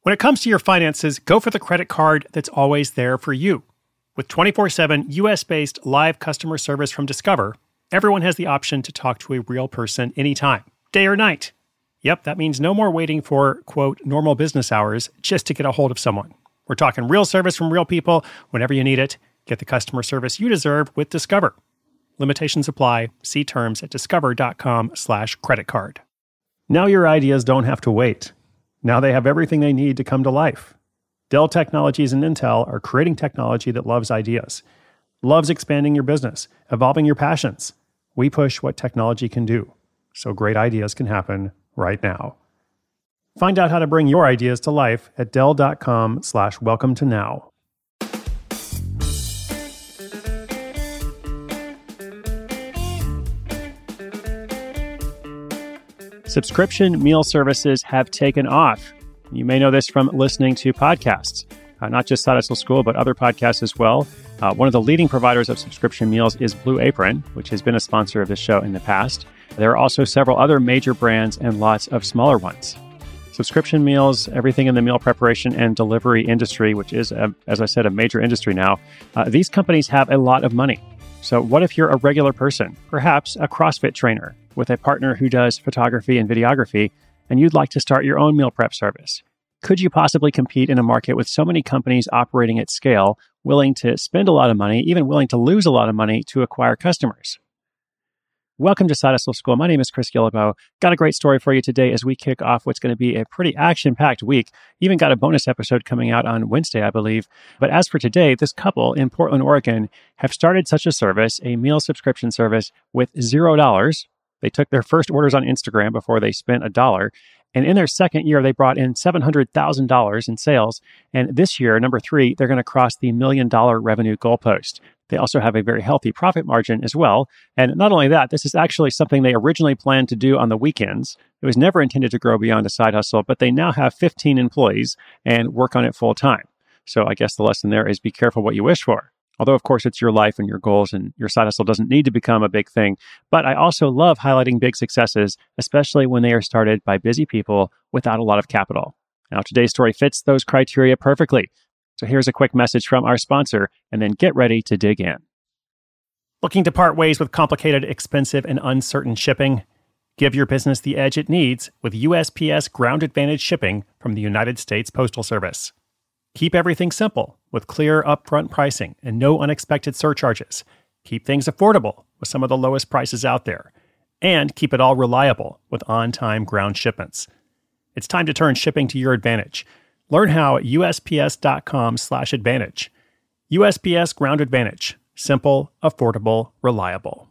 When it comes to your finances, go for the credit card that's always there for you. With 24/7 US-based live customer service from Discover, everyone has the option to talk to a real person anytime, day or night. Yep, that means no more waiting for, quote, normal business hours just to get a hold of someone. We're talking real service from real people whenever you need it. Get the customer service you deserve with Discover. Limitations apply. See terms at discover.com/creditcard. Now your ideas don't have to wait. Now they have everything they need to come to life. Dell Technologies and Intel are creating technology that loves ideas, loves expanding your business, evolving your passions. We push what technology can do, so great ideas can happen right now. Find out how to bring your ideas to life at Dell.com/welcome to now. Subscription meal services have taken off. You may know this from listening to podcasts, not just Side Hustle School, but other podcasts as well. One of the leading providers of subscription meals is Blue Apron, which has been a sponsor of this show in the past. There are also several other major brands and lots of smaller ones. Subscription meals, everything in the meal preparation and delivery industry, which is, as I said, a major industry now. These companies have a lot of money. So what if you're a regular person, perhaps a CrossFit trainer, with a partner who does photography and videography, and you'd like to start your own meal prep service? Could you possibly compete in a market with so many companies operating at scale, willing to spend a lot of money, even willing to lose a lot of money to acquire customers? Welcome to Side Hustle School. My name is Chris Guillebeau. Got a great story for you today as we kick off what's going to be a pretty action-packed week. Even got a bonus episode coming out on Wednesday, I believe. But as for today, this couple in Portland, Oregon have started such a service, a meal subscription service with $0. They took their first orders on Instagram before they spent $1. And in their second year, they brought in $700,000 in sales. And this year, number 3, they're going to cross the $1 million revenue goalpost. They also have a very healthy profit margin as well. And not only that, this is actually something they originally planned to do on the weekends. It was never intended to grow beyond a side hustle, but they now have 15 employees and work on it full time. So I guess the lesson there is be careful what you wish for. Although, of course, it's your life and your goals, and your side hustle doesn't need to become a big thing. But I also love highlighting big successes, especially when they are started by busy people without a lot of capital. Now, today's story fits those criteria perfectly. So here's a quick message from our sponsor, and then get ready to dig in. Looking to part ways with complicated, expensive, and uncertain shipping? Give your business the edge it needs with USPS Ground Advantage shipping from the United States Postal Service. Keep everything simple with clear upfront pricing and no unexpected surcharges. Keep things affordable with some of the lowest prices out there. And keep it all reliable with on-time ground shipments. It's time to turn shipping to your advantage. Learn how at USPS.com/advantage. USPS Ground Advantage. Simple, affordable, reliable.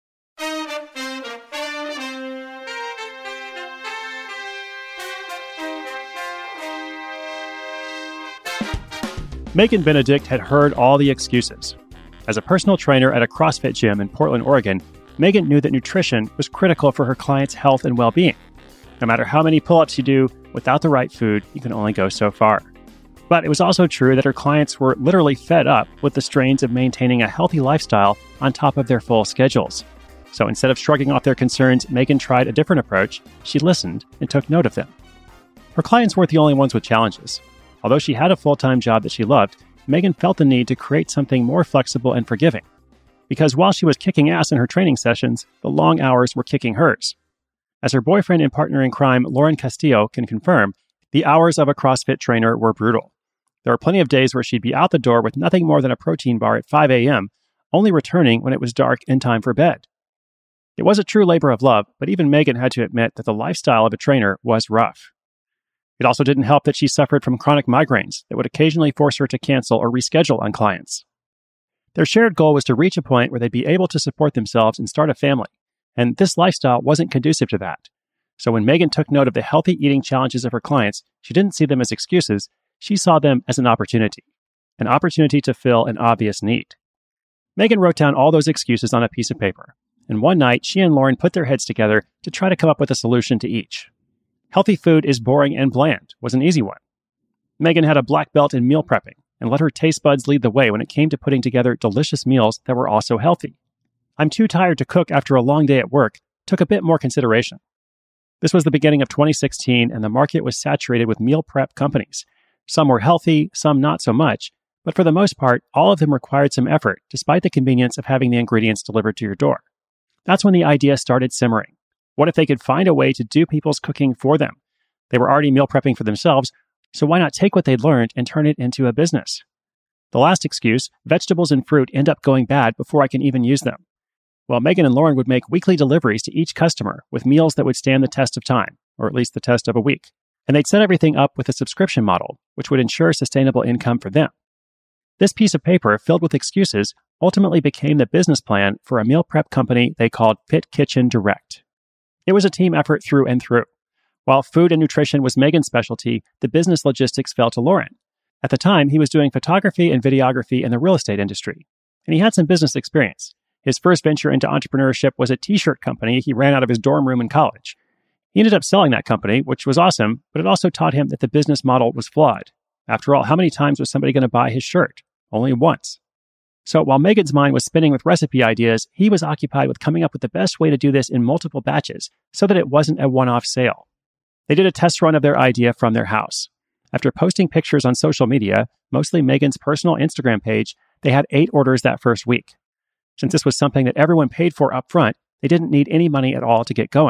Megan Benedict had heard all the excuses. As a personal trainer at a CrossFit gym in Portland, Oregon, Megan knew that nutrition was critical for her clients' health and well-being. No matter how many pull-ups you do, without the right food, you can only go so far. But it was also true that her clients were literally fed up with the strains of maintaining a healthy lifestyle on top of their full schedules. So instead of shrugging off their concerns, Megan tried a different approach. She listened and took note of them. Her clients weren't the only ones with challenges. Although she had a full-time job that she loved, Megan felt the need to create something more flexible and forgiving. Because while she was kicking ass in her training sessions, the long hours were kicking hers. As her boyfriend and partner in crime, Lauren Castillo, can confirm, the hours of a CrossFit trainer were brutal. There were plenty of days where she'd be out the door with nothing more than a protein bar at 5 a.m., only returning when it was dark and time for bed. It was a true labor of love, but even Megan had to admit that the lifestyle of a trainer was rough. It also didn't help that she suffered from chronic migraines that would occasionally force her to cancel or reschedule on clients. Their shared goal was to reach a point where they'd be able to support themselves and start a family, and this lifestyle wasn't conducive to that. So when Megan took note of the healthy eating challenges of her clients, she didn't see them as excuses, she saw them as an opportunity to fill an obvious need. Megan wrote down all those excuses on a piece of paper, and one night she and Lauren put their heads together to try to come up with a solution to each. Healthy food is boring and bland was an easy one. Megan had a black belt in meal prepping and let her taste buds lead the way when it came to putting together delicious meals that were also healthy. I'm too tired to cook after a long day at work took a bit more consideration. This was the beginning of 2016, and the market was saturated with meal prep companies. Some were healthy, some not so much, but for the most part, all of them required some effort, despite the convenience of having the ingredients delivered to your door. That's when the idea started simmering. What if they could find a way to do people's cooking for them? They were already meal prepping for themselves, so why not take what they'd learned and turn it into a business? The last excuse, vegetables and fruit end up going bad before I can even use them. Well, Megan and Lauren would make weekly deliveries to each customer with meals that would stand the test of time, or at least the test of a week. And they'd set everything up with a subscription model, which would ensure sustainable income for them. This piece of paper, filled with excuses, ultimately became the business plan for a meal prep company they called Fit Kitchen Direct. It was a team effort through and through. While food and nutrition was Megan's specialty, the business logistics fell to Lauren. At the time, he was doing photography and videography in the real estate industry, and he had some business experience. His first venture into entrepreneurship was a t-shirt company he ran out of his dorm room in college. He ended up selling that company, which was awesome, but it also taught him that the business model was flawed. After all, how many times was somebody going to buy his shirt? Only once. So while Megan's mind was spinning with recipe ideas, he was occupied with coming up with the best way to do this in multiple batches so that it wasn't a one-off sale. They did a test run of their idea from their house. After posting pictures on social media, mostly Megan's personal Instagram page, they had 8 orders that first week. Since this was something that everyone paid for up front, they didn't need any money at all to get going.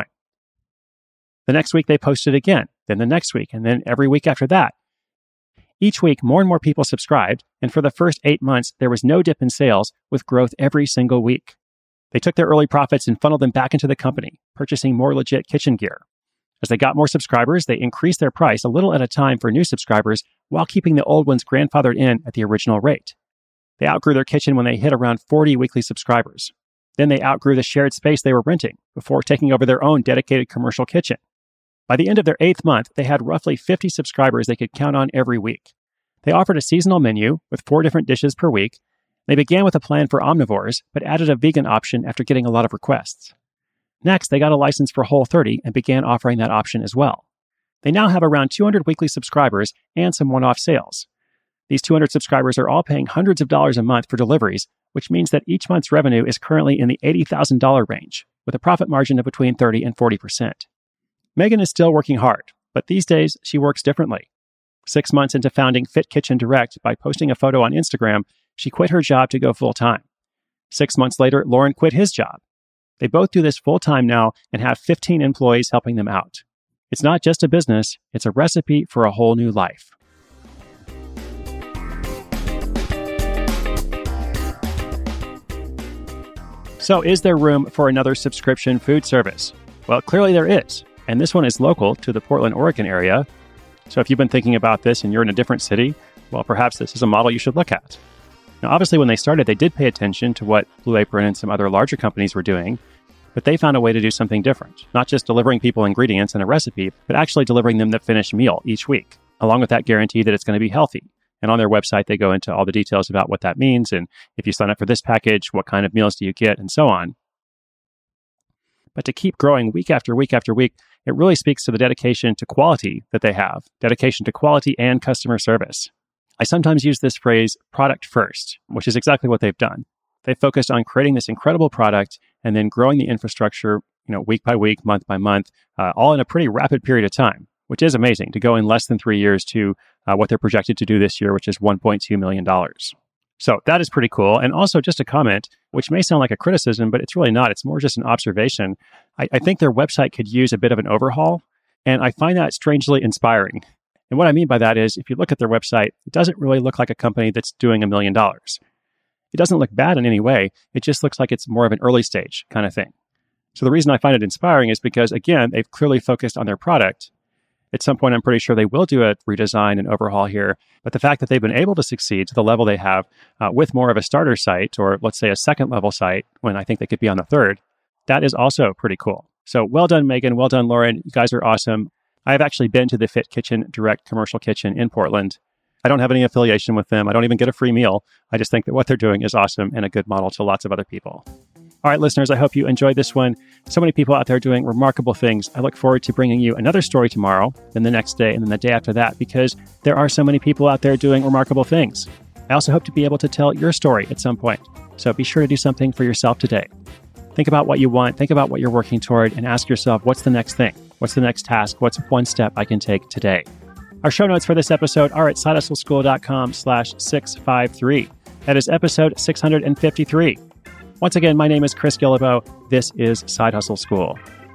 The next week they posted again, then the next week, and then every week after that. Each week, more and more people subscribed, and for the first 8 months, there was no dip in sales, with growth every single week. They took their early profits and funneled them back into the company, purchasing more legit kitchen gear. As they got more subscribers, they increased their price a little at a time for new subscribers while keeping the old ones grandfathered in at the original rate. They outgrew their kitchen when they hit around 40 weekly subscribers. Then they outgrew the shared space they were renting before taking over their own dedicated commercial kitchen. By the end of their 8th month, they had roughly 50 subscribers they could count on every week. They offered a seasonal menu with 4 different dishes per week. They began with a plan for omnivores, but added a vegan option after getting a lot of requests. Next, they got a license for Whole30 and began offering that option as well. They now have around 200 weekly subscribers and some one-off sales. These 200 subscribers are all paying hundreds of dollars a month for deliveries, which means that each month's revenue is currently in the $80,000 range, with a profit margin of between 30 and 40%. Megan is still working hard, but these days she works differently. 6 months into founding Fit Kitchen Direct by posting a photo on Instagram, she quit her job to go full-time. 6 months later, Lauren quit his job. They both do this full-time now and have 15 employees helping them out. It's not just a business, it's a recipe for a whole new life. So is there room for another subscription food service? Well, clearly there is. And this one is local to the Portland, Oregon area. So if you've been thinking about this and you're in a different city, well, perhaps this is a model you should look at. Now, obviously, when they started, they did pay attention to what Blue Apron and some other larger companies were doing, but they found a way to do something different, not just delivering people ingredients and a recipe, but actually delivering them the finished meal each week, along with that guarantee that it's going to be healthy. And on their website, they go into all the details about what that means, and if you sign up for this package, what kind of meals do you get, and so on. But to keep growing week after week after week, it really speaks to the dedication to quality that they have, dedication to quality and customer service. I sometimes use this phrase, product first, which is exactly what they've done. They focused on creating this incredible product and then growing the infrastructure, week by week, month by month, all in a pretty rapid period of time, which is amazing to go in less than 3 years to what they're projected to do this year, which is $1.2 million. So that is pretty cool. And also just a comment, which may sound like a criticism, but it's really not. It's more just an observation. I think their website could use a bit of an overhaul, and I find that strangely inspiring. And what I mean by that is, if you look at their website, it doesn't really look like a company that's doing $1 million. It doesn't look bad in any way. It just looks like it's more of an early stage kind of thing. So the reason I find it inspiring is because, again, they've clearly focused on their product. At some point, I'm pretty sure they will do a redesign and overhaul here. But the fact that they've been able to succeed to the level they have with more of a starter site, or let's say a second level site, when I think they could be on the third, that is also pretty cool. So well done, Megan. Well done, Lauren. You guys are awesome. I've actually been to the Fit Kitchen Direct commercial kitchen in Portland. I don't have any affiliation with them. I don't even get a free meal. I just think that what they're doing is awesome and a good model to lots of other people. All right, listeners, I hope you enjoyed this one. So many people out there doing remarkable things. I look forward to bringing you another story tomorrow, then the next day, and then the day after that, because there are so many people out there doing remarkable things. I also hope to be able to tell your story at some point. So be sure to do something for yourself today. Think about what you want, think about what you're working toward, and ask yourself, what's the next thing? What's the next task? What's one step I can take today? Our show notes for this episode are at sidehustleschool.com/653. That is episode 653. Once again, my name is Chris Guillebeau. This is Side Hustle School.